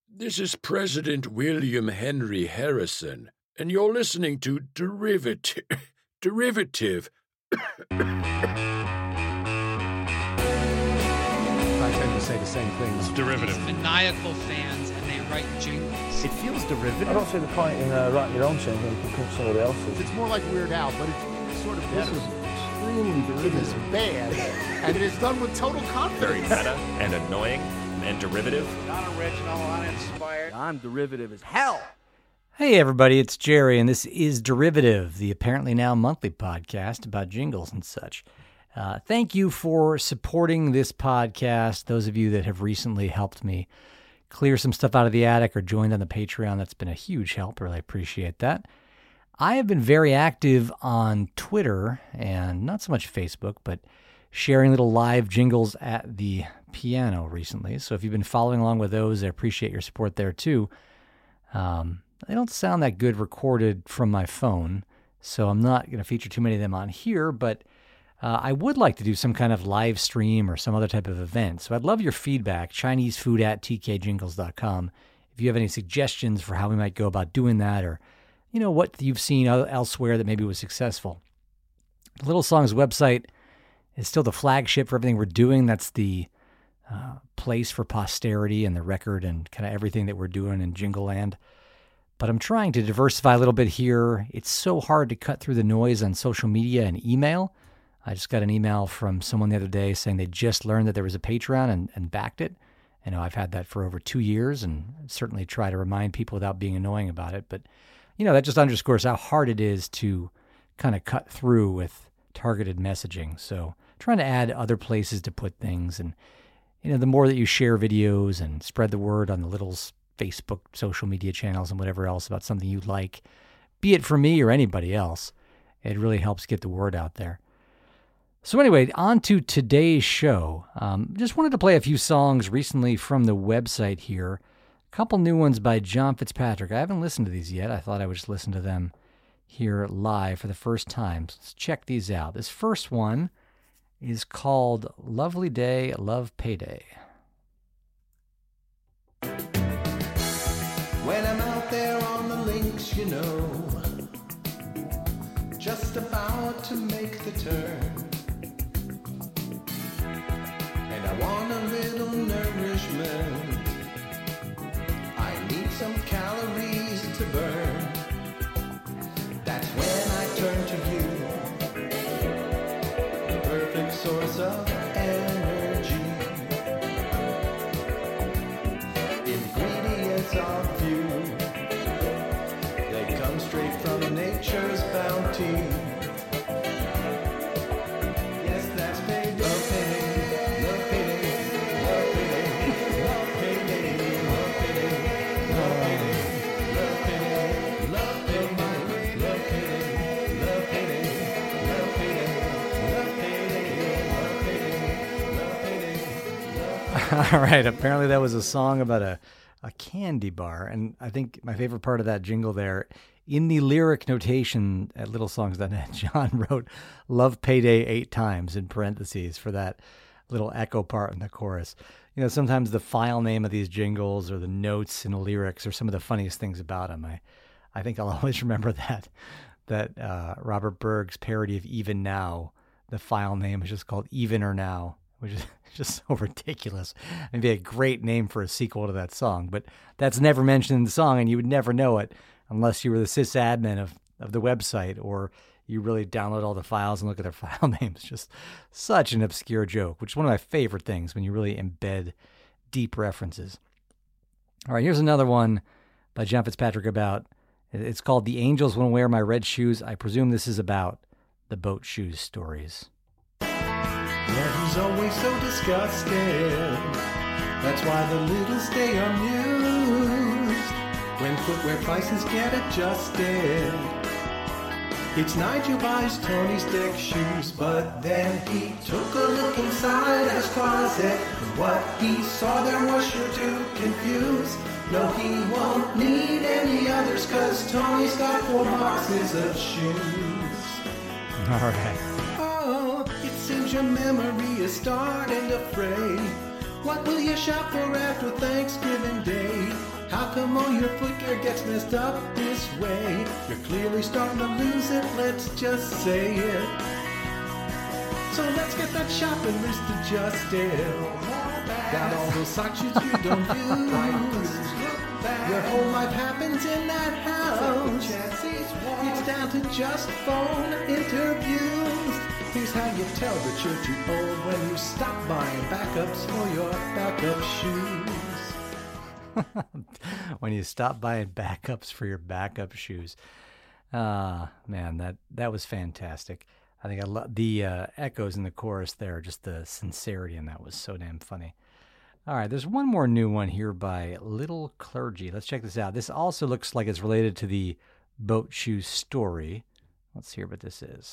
This is President William Henry Harrison, and you're listening to Derivative. I tend to say the same thing. It's derivative. These maniacal fans, and they write jingles. It feels derivative. I don't see the point in writing your own song when you can print somebody else's. It's more like Weird Al, but it's sort of better. This is extremely It is derivative. bad, and it is done with total Very confidence. meta and annoying and derivative. Non-original, uninspired. I'm derivative as hell. Hey, everybody, it's Jerry, and this is Derivative, the apparently now monthly podcast about jingles and such. Thank you for supporting this podcast. Those of you that have recently helped me clear some stuff out of the attic or joined on the Patreon, that's been a huge help. Really appreciate that. I have been very active on Twitter and not so much Facebook, but sharing little live jingles at the piano recently. So if you've been following along with those, I appreciate your support there too. They don't sound that good recorded from my phone, so I'm not going to feature too many of them on here, but I would like to do some kind of live stream or some other type of event. So I'd love your feedback, ChineseFood@tkjingles.com. If you have any suggestions for how we might go about doing that, or, you know, what you've seen elsewhere that maybe was successful. The Little Songs website is still the flagship for everything we're doing. That's the place for posterity and the record and kind of everything that we're doing in Jingle Land. But I'm trying to diversify a little bit here. It's so hard to cut through the noise on social media and email. I just got an email from someone the other day saying they just learned that there was a Patreon and backed it. You know, I've had that for over 2 years and certainly try to remind people without being annoying about it. But, you know, that just underscores how hard it is to kind of cut through with targeted messaging. So trying to add other places to put things. And, you know, the more that you share videos and spread the word on the Littles Facebook, social media channels, and whatever else about something you like, be it for me or anybody else, it really helps get the word out there. So anyway, on to today's show. Just wanted to play a few songs recently from the website here. A couple new ones by John Fitzpatrick. I haven't listened to these yet. I thought I would just listen to them here live for the first time. So let's check these out. This first one is called Lovely Day, Love Payday. When I'm out there on the links, you know, just about to make the turn, and I want a little nourishment, I need some calories to burn. That's when I turn to you, the perfect source of energy. Ingredients are few, they come straight from nature's bounty. Yes, that's payday. Love payday, love payday, love payday, love payday, love payday, love payday, love payday, love payday, love payday, love payday, love payday, love payday, love payday, love payday. All right, apparently that was a song about a candy bar, and I think my favorite part of that jingle there, in the lyric notation at littlesongs.net, John wrote "Love Payday" 8 times in parentheses for that little echo part in the chorus. You know, sometimes the file name of these jingles or the notes in the lyrics are some of the funniest things about them. I think I'll always remember that Robert Berg's parody of Even Now, the file name is just called Even or Now, which is just so ridiculous. It'd be a great name for a sequel to that song, but that's never mentioned in the song, and you would never know it unless you were the sysadmin of the website, or you really download all the files and look at their file names. Just such an obscure joke, which is one of my favorite things when you really embed deep references. All right, here's another one by John Fitzpatrick it's called The Angels Won't Wear My Red Shoes. I presume this is about the boat shoes stories. Yeah, he's always so disgusted. That's why the little stay amused when footwear prices get adjusted. It's Nigel buys Tony's deck shoes, but then he took a look inside his closet. What he saw there was sure to confuse. No, he won't need any others, 'cause Tony's got 4 boxes of shoes. All right. Oh, it seems your memory is starting to fray. What will you shop for after Thanksgiving Day? the more your foot gear gets messed up this way. You're clearly starting to lose it, let's just say it. So let's get that shopping list adjusted. Got all those sock shoes you don't use. Your whole life happens in that house. It's down to just phone interviews. Here's how you tell that you're too old when you stop buying backups for your backup shoes. When you stop buying backups for your backup shoes. Man, that was fantastic. I think I love the echoes in the chorus there, just the sincerity in that was so damn funny. All right, there's one more new one here by Little Clergy. Let's check this out. This also looks like it's related to the boat shoe story. Let's hear what this is.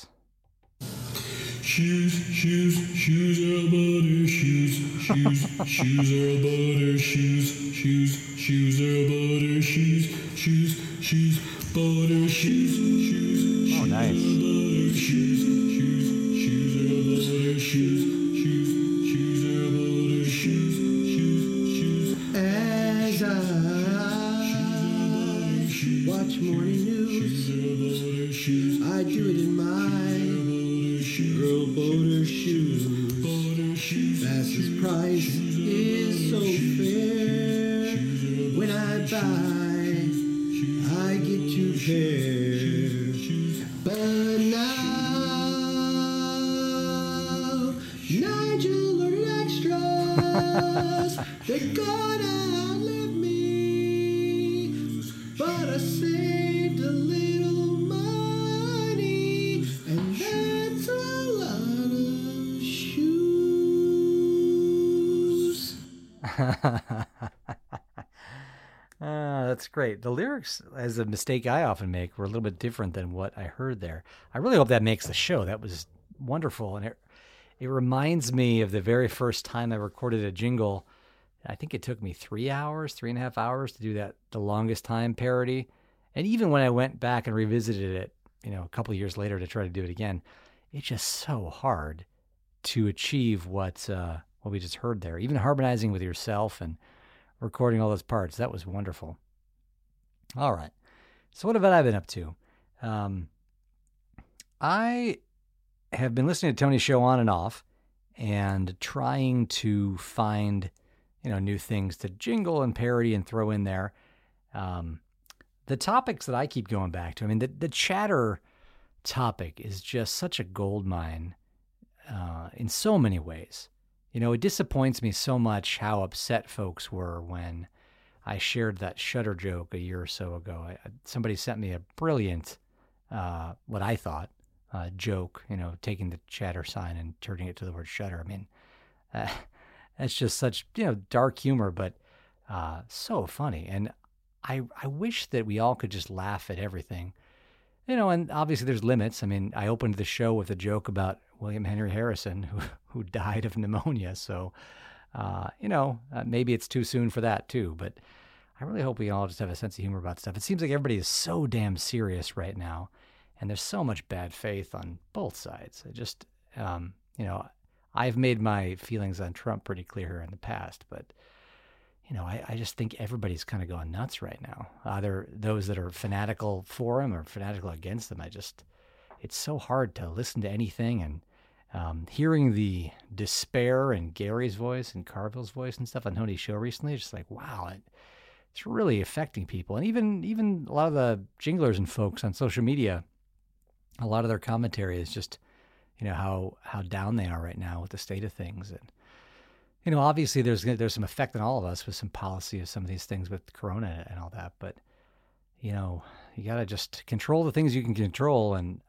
Shoes are butter, shoes are butter, shoes are butter, shoes, butter, shoes. Oh, nice. Shoes are butter, shoes are butter, shoes. As I watch morning news, I do it in my Earl Boater shoes. Fastest price is so fair. When I buy, I get 2 pairs. But now, Nigel or extras, they're gonna outlive me. But I saved a little money, and that's a lot of shoes. That's great. The lyrics, as a mistake I often make, were a little bit different than what I heard there. I really hope that makes the show. That was wonderful. And it reminds me of the very first time I recorded a jingle. I think it took me 3.5 hours to do that, the longest time parody. And even when I went back and revisited it, a couple of years later to try to do it again, it's just so hard to achieve what we just heard there. Even harmonizing with yourself and recording all those parts, that was wonderful. All right. So what have I been up to? I have been listening to Tony's show on and off and trying to find, new things to jingle and parody and throw in there. The topics that I keep going back to, the chatter topic is just such a gold mine in so many ways. It disappoints me so much how upset folks were when I shared that Shudder joke a year or so ago. Somebody sent me a brilliant, what I thought, joke, taking the chatter sign and turning it to the word Shudder. That's just such, dark humor, but so funny. And I wish that we all could just laugh at everything. And obviously there's limits. I opened the show with a joke about William Henry Harrison, who died of pneumonia. So, maybe it's too soon for that too. But I really hope we all just have a sense of humor about stuff. It seems like everybody is so damn serious right now. And there's so much bad faith on both sides. I just, I've made my feelings on Trump pretty clear here in the past. But, I just think everybody's kind of going nuts right now. Either those that are fanatical for him or fanatical against him. It's so hard to listen to anything. And hearing the despair in Gary's voice and Carville's voice and stuff on Tony's show recently, it's just like, wow, it's really affecting people. And even a lot of the jinglers and folks on social media, a lot of their commentary is just, how down they are right now with the state of things. And, obviously there's some effect on all of us with some policy of some of these things with Corona and all that. But, you got to just control the things you can control. And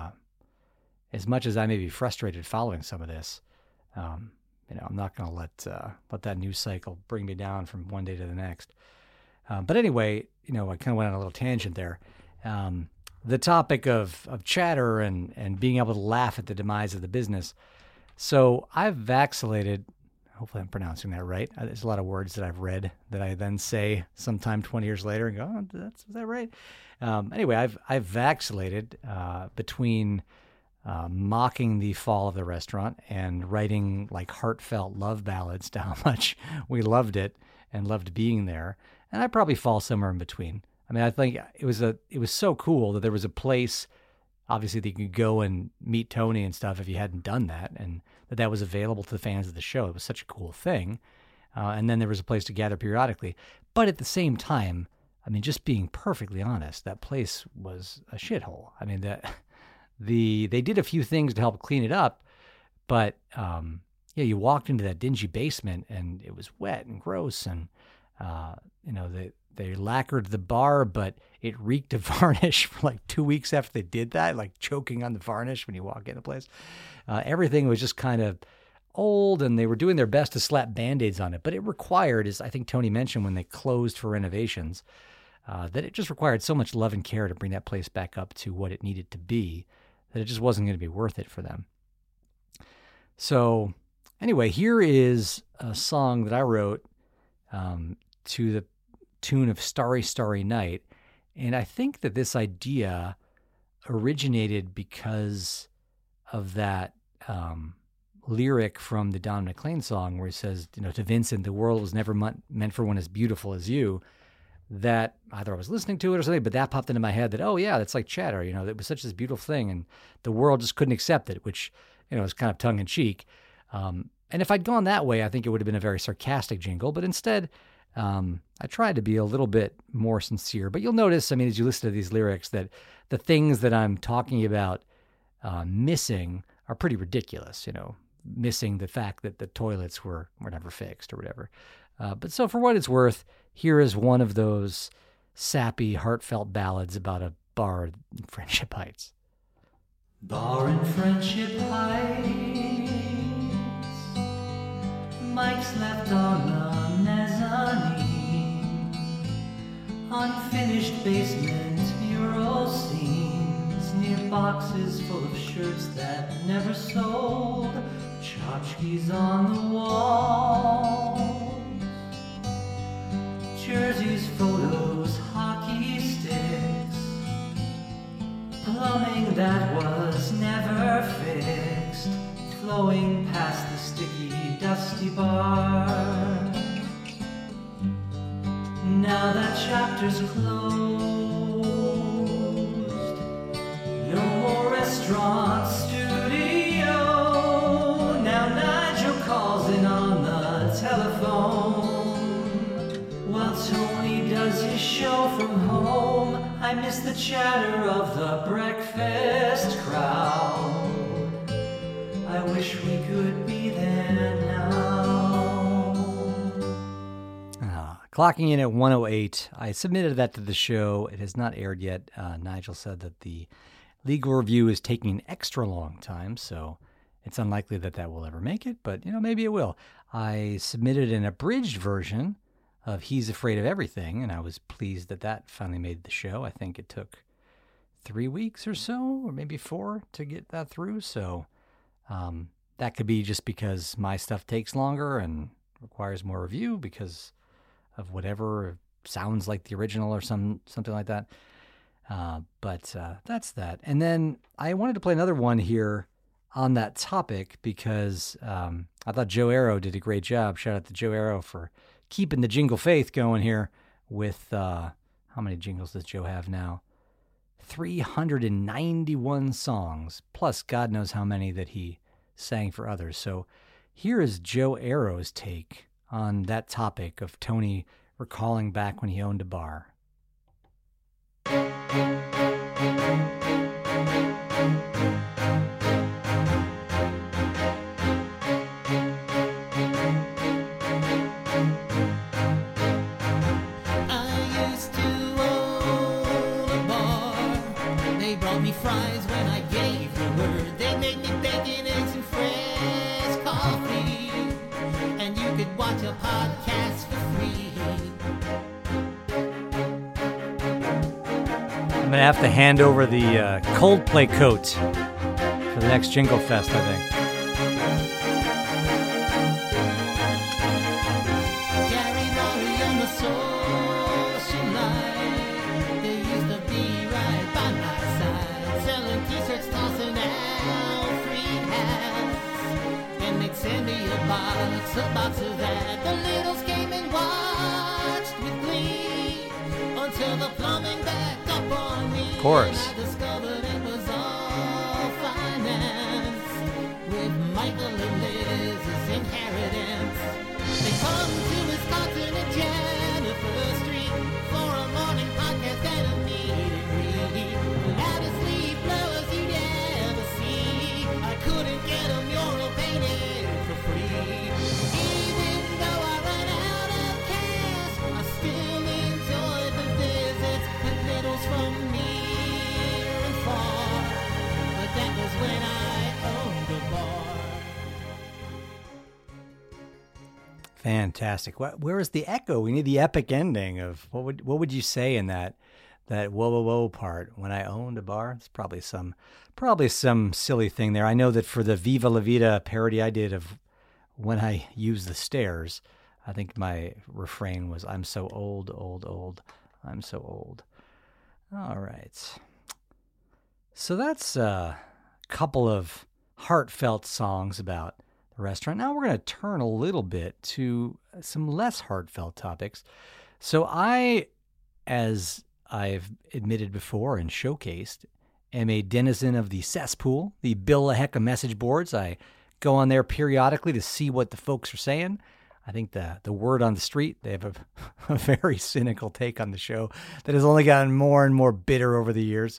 as much as I may be frustrated following some of this, I'm not going to let that news cycle bring me down from one day to the next. But anyway, I kind of went on a little tangent there. The topic of chatter and being able to laugh at the demise of the business. So I've vacillated. Hopefully I'm pronouncing that right. There's a lot of words that I've read that I then say sometime 20 years later and go, oh, is that right? Anyway, I've vacillated between mocking the fall of the restaurant and writing like heartfelt love ballads to how much we loved it and loved being there. And I probably fall somewhere in between. I mean, I think it was so cool that there was a place, obviously, that you could go and meet Tony and stuff if you hadn't done that, and that was available to the fans of the show. It was such a cool thing. And then there was a place to gather periodically. But at the same time, I mean, just being perfectly honest, that place was a shithole. I mean, they did a few things to help clean it up, but you walked into that dingy basement and it was wet and gross, and they lacquered the bar, but it reeked of varnish for like 2 weeks after they did that, like choking on the varnish when you walk in the place. Everything was just kind of old, and they were doing their best to slap Band-Aids on it, but it required, as I think Tony mentioned when they closed for renovations, that it just required so much love and care to bring that place back up to what it needed to be, that it just wasn't going to be worth it for them. So anyway, here is a song that I wrote to the tune of Starry, Starry Night. And I think that this idea originated because of that lyric from the Don McLean song where he says, to Vincent, the world was never meant for one as beautiful as you. That either I was listening to it or something, but that popped into my head that, oh yeah, that's like Chatter, it was such this beautiful thing and the world just couldn't accept it, which, is kind of tongue in cheek. And if I'd gone that way, I think it would have been a very sarcastic jingle, but instead, I tried to be a little bit more sincere. But you'll notice, I mean, as you listen to these lyrics, that the things that I'm talking about missing are pretty ridiculous, missing the fact that the toilets were never fixed or whatever. But so for what it's worth, here is one of those sappy, heartfelt ballads about a bar in Friendship Heights. Bar in Friendship Heights, Mike's left on the mezzanine, unfinished basement mural scenes, near boxes full of shirts that never sold, tchotchkes on the walls, jerseys, photos, hockey sticks, plumbing that was never fixed, flowing past the sticky, dusty bar. Now that chapter's closed, no more restaurant, studio. Now Nigel calls in on the telephone while Tony does his show from home. I miss the chatter of the breakfast crowd. I wish we could be there now. Clocking in at 1:08. I submitted that to the show. It has not aired yet. Nigel said that the legal review is taking an extra long time, so it's unlikely that will ever make it, but maybe it will. I submitted an abridged version of He's Afraid of Everything, and I was pleased that finally made the show. I think it took 3 weeks or so, or maybe 4 to get that through, so that could be just because my stuff takes longer and requires more review because of whatever sounds like the original or something like that. But that's that. And then I wanted to play another one here on that topic because I thought Joe Arrow did a great job. Shout out to Joe Arrow for keeping the jingle faith going here with, how many jingles does Joe have now? 391 songs, plus God knows how many that he sang for others. So here is Joe Arrow's take on that topic of Tony recalling back when he owned a bar. Fries when I gave the word. They made me bacon, eggs, and fresh coffee. And you could watch a podcast for free. I'm going to have to hand over the Coldplay coat for the next Jingle Fest, I think. Gary Laurie and the Social Life. They used to be right by my side, selling t-shirts, tossing out free hats. And they'd send me a box of that. The littles came and watched with glee. till the plumbing backed up on me. Of course. And I discovered it was all finance with Michael and Liz's inheritance. They come to Wisconsin and Jennifer Street for a morning podcast and a meet and greet. Loudest sleep blowers you'd ever see. I couldn't get a mural painted for free. Even though I ran out of cash, I still enjoyed the visits with littles from near and far. But that was when I owned a bar. Fantastic. Where is the echo? We need the epic ending of what would you say in that whoa whoa whoa part? When I owned a bar, it's probably some silly thing there. I know that for the Viva La Vida parody I did of When I Use the Stairs, I think my refrain was I'm so old, old, old. I'm so old. All right. So that's a couple of heartfelt songs about the restaurant. Now we're going to turn a little bit to some less heartfelt topics. So I, as I've admitted before and showcased, am a denizen of the cesspool, the Bill LaHecka message boards. I go on there periodically to see what the folks are saying. I think the word on the street, they have a very cynical take on the show that has only gotten more and more bitter over the years,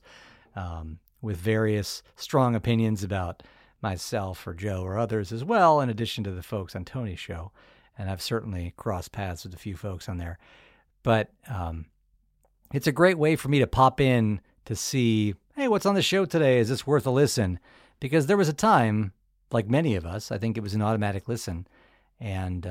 with various strong opinions about myself or Joe or others as well, in addition to the folks on Tony's show. And I've certainly crossed paths with a few folks on there. But it's a great way for me to pop in to see, hey, what's on the show today? Is this worth a listen? Because there was a time, like many of us, I think it was an automatic listen. And,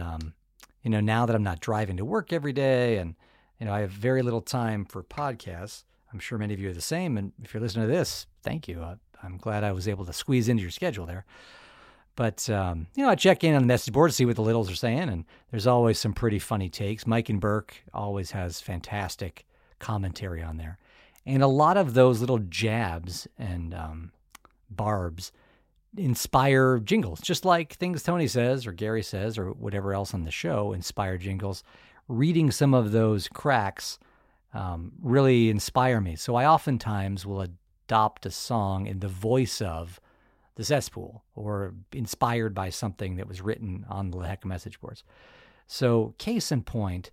now that I'm not driving to work every day and, I have very little time for podcasts, I'm sure many of you are the same. And if you're listening to this, thank you. I'm glad I was able to squeeze into your schedule there. But, I check in on the message board to see what the littles are saying. And there's always some pretty funny takes. Mike and Burke always has fantastic commentary on there. And a lot of those little jabs and barbs inspire jingles, just like things Tony says or Gary says or whatever else on the show inspire jingles. Reading some of those cracks really inspire me. So I oftentimes will adopt a song in the voice of the cesspool or inspired by something that was written on the LaHecka message boards. So case in point,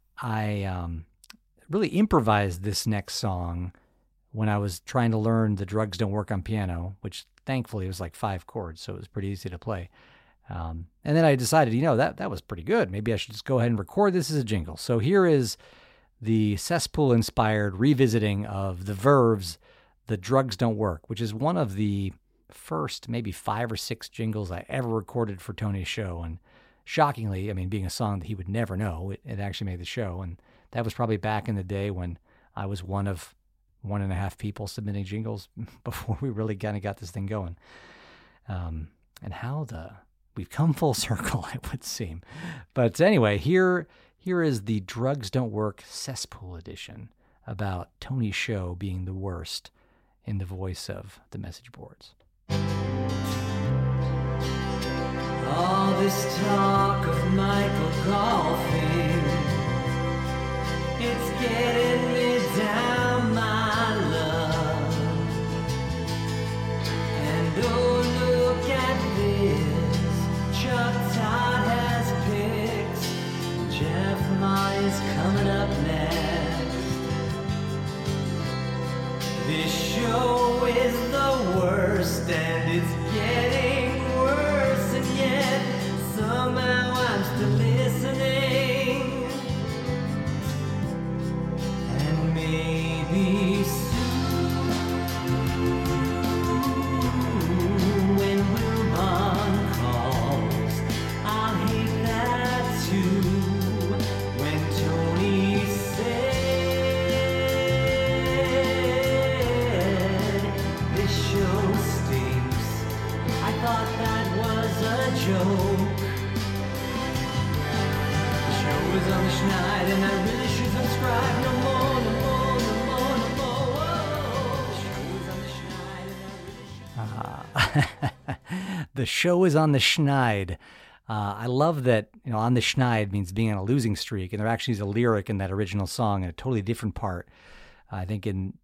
I really improvised this next song when I was trying to learn The Drugs Don't Work on Piano, which thankfully was like 5 chords, so it was pretty easy to play. And then I decided, that was pretty good. Maybe I should just go ahead and record this as a jingle. So here is the cesspool-inspired revisiting of The Verve's The Drugs Don't Work, which is one of the first maybe 5 or 6 jingles I ever recorded for Tony's show. And shockingly, being a song that he would never know, it actually made the show. And that was probably back in the day when I was one of 1.5 people submitting jingles before we really kind of got this thing going. And how we've come full circle, it would seem. But anyway, here is the Drugs Don't Work Cesspool edition about Tony's show being the worst in the voice of the message boards. All this talk of Michael golfing, it's getting me down, my love. And oh, look at this, Chuck Todd has picks, Jeff Ma is coming up next. This show is the worst, and it's getting worse, and yet somehow I'm still listening. And maybe soon, when Wilbon calls, I'll hate that too. When Tony said this show stinks, I thought that was a joke. The show is on the schneid, and I really should subscribe. No more, no more, no more, no more. Whoa. The show is on the schneid, and I really should. The show is on the schneid. I love that, on the Schneid means being on a losing streak, and there actually is a lyric in that original song in a totally different part. I think in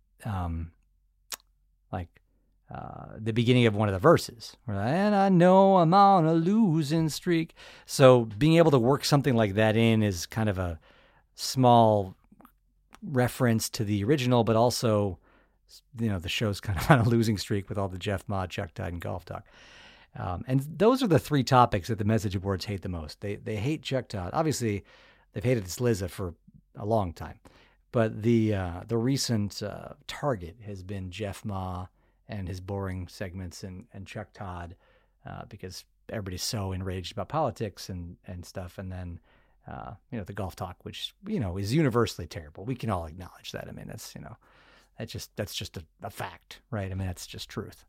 the beginning of one of the verses, and I know I'm on a losing streak. So being able to work something like that in is kind of a small reference to the original, but also, the show's kind of on a losing streak with all the Jeff Ma, Chuck Todd, and Golf Talk. And those are the three topics that the message boards hate the most. They hate Chuck Todd. Obviously, they've hated SZA for a long time. But the recent target has been Jeff Ma and his boring segments and Chuck Todd, because everybody's so enraged about politics and stuff. And then, the Golf Talk, which, is universally terrible. We can all acknowledge that. I mean, that's just a fact, right? I mean, that's just truth.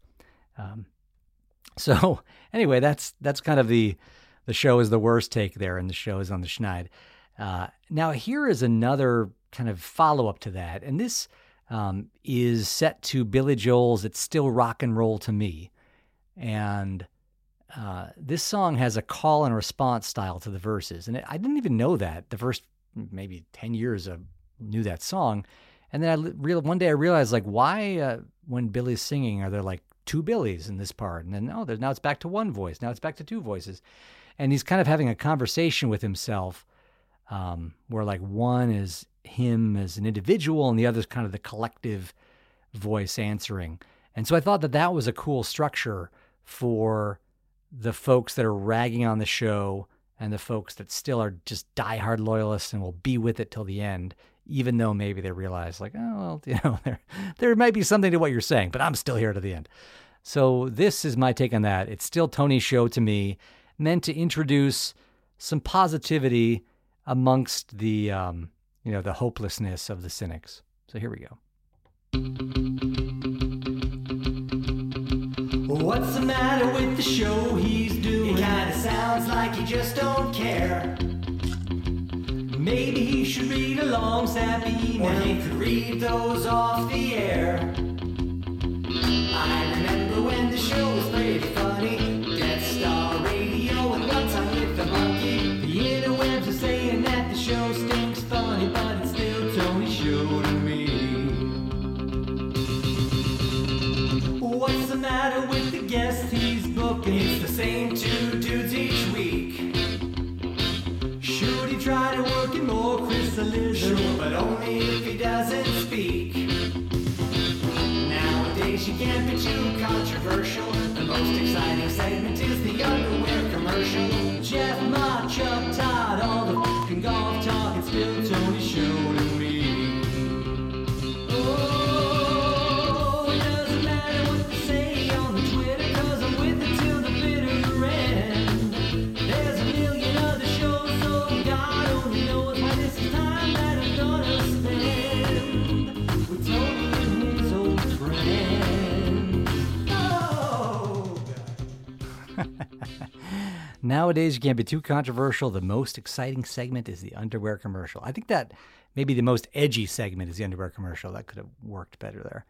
So anyway, that's kind of the show is the worst take there, and the show is on the Schneid. Now here is another kind of follow-up to that, and this is set to Billy Joel's It's Still Rock and Roll to Me. And this song has a call and response style to the verses, and I didn't even know that. The first maybe 10 years I knew that song, and then one day I realized, like, why when Billy's singing are there like two Billies in this part? And then, now it's back to one voice. Now it's back to two voices. And he's kind of having a conversation with himself where like one is him as an individual and the other is kind of the collective voice answering. And so I thought that was a cool structure for the folks that are ragging on the show and the folks that still are just diehard loyalists and will be with it till the end, even though maybe they realize like, there might be something to what you're saying, but I'm still here to the end. So this is my take on that. It's still Tony's show to me, meant to introduce some positivity amongst the, the hopelessness of the cynics. So here we go. What's the matter with the show he's doing? It kinda sounds like he just don't care. Maybe he should read a long, sappy email, or he could read those off the air. I remember when the show was pretty funny. Guest star radio and One Time with the Monkey. The interwebs are saying that the show stinks funny, but it's still Tony's show to me. What's the matter with the guests he's booking? It's the same two dudes each week. Should he try to work in more crystallism? Sure, but only if he doesn't speak. Nowadays you can't be too controversial. The most exciting segment is the underwear commercial. Jeff Ma, Chuck Todd, all the fucking golf talk. It's still Tony's show to me. Oh, it doesn't matter what they say on the Twitter, 'cause I'm with it till the bitter end. There's a million other shows, so God only knows why this is time that I'm gonna spend with Tony and his old friend. Oh! Nowadays, you can't be too controversial. The most exciting segment is the underwear commercial. I think that maybe the most edgy segment is the underwear commercial. That could have worked better there.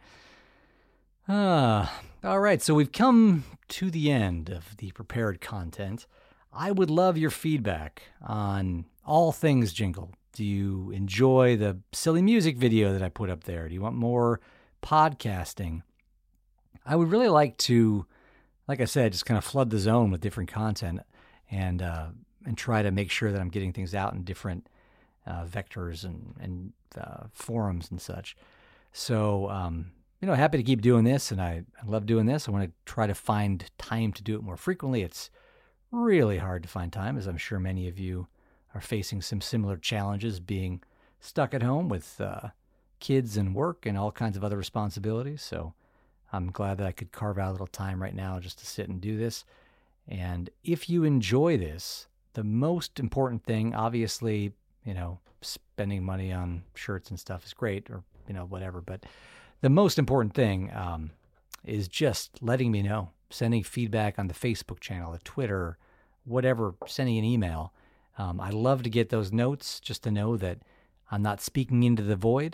All right, so we've come to the end of the prepared content. I would love your feedback on all things Jingle. Do you enjoy the silly music video that I put up there? Do you want more podcasting? I would really like to, like I said, just kind of flood the zone with different content and try to make sure that I'm getting things out in different vectors and forums and such. So, happy to keep doing this, and I love doing this. I want to try to find time to do it more frequently. It's really hard to find time, as I'm sure many of you are facing some similar challenges being stuck at home with kids and work and all kinds of other responsibilities. So I'm glad that I could carve out a little time right now just to sit and do this. And if you enjoy this, the most important thing, obviously, spending money on shirts and stuff is great, or, whatever. But the most important thing is just letting me know, sending feedback on the Facebook channel, the Twitter, whatever, sending an email. I love to get those notes just to know that I'm not speaking into the void.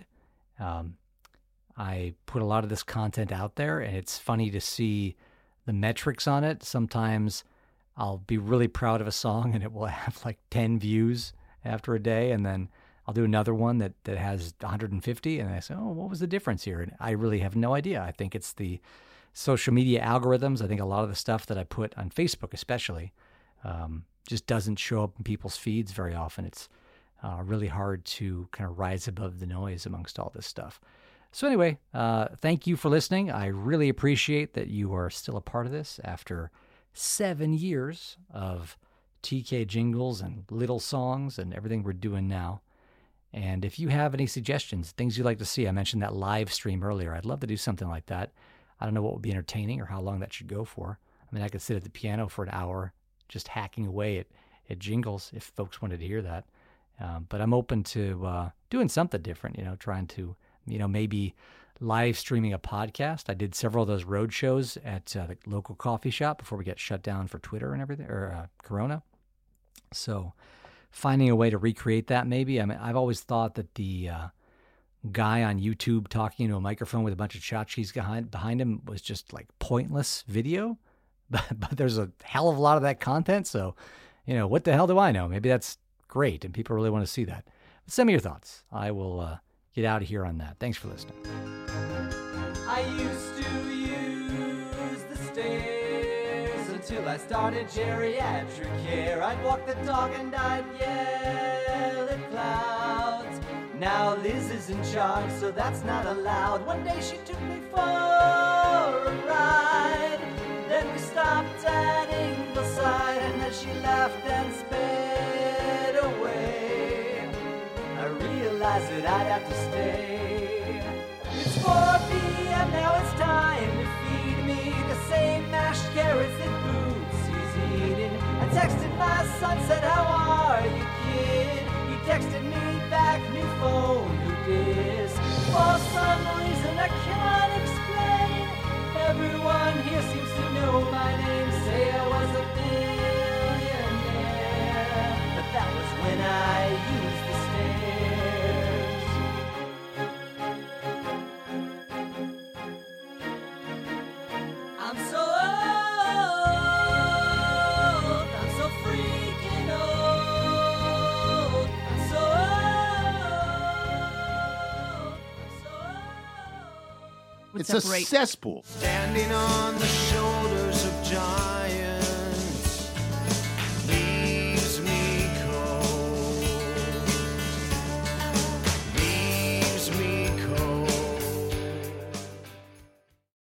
I put a lot of this content out there, and it's funny to see the metrics on it. Sometimes I'll be really proud of a song and it will have like 10 views after a day. And then I'll do another one that has 150. And I say, oh, what was the difference here? And I really have no idea. I think it's the social media algorithms. I think a lot of the stuff that I put on Facebook especially just doesn't show up in people's feeds very often. It's really hard to kind of rise above the noise amongst all this stuff. So anyway, thank you for listening. I really appreciate that you are still a part of this after 7 years of TK jingles and little songs and everything we're doing now. And if you have any suggestions, things you'd like to see, I mentioned that live stream earlier. I'd love to do something like that. I don't know what would be entertaining or how long that should go for. I mean, I could sit at the piano for an hour just hacking away at jingles if folks wanted to hear that. But I'm open to doing something different, trying to, maybe live streaming a podcast. I did several of those road shows at the local coffee shop before we got shut down for Twitter and everything, or Corona. So finding a way to recreate that maybe. I mean, I've always thought that the guy on YouTube talking into a microphone with a bunch of tchotchkes behind him was just like pointless video. But there's a hell of a lot of that content. So, what the hell do I know? Maybe that's great and people really want to see that. But send me your thoughts. I will get out of here on that. Thanks for listening. I used to use the stairs until I started geriatric care. I'd walk the dog and I'd yell at clouds. Now Liz is in charge, so that's not allowed. One day she took me for a ride. Then we stopped at Ingleside, and then she laughed and sped away. I realized that I'd have to stay. It's 4 p.m. now, it's time to feed me the same mashed carrots that Boots is eating. I texted my son, said, how are you, kid? He texted me back, new phone, who dis? For some reason I can't explain. Everyone here seems to know my name. Say I was a billionaire, but that was when I used the stairs. I'm so old, I'm so freaking old, I'm so old, I'm so old. It's a cesspool. Standing on the shore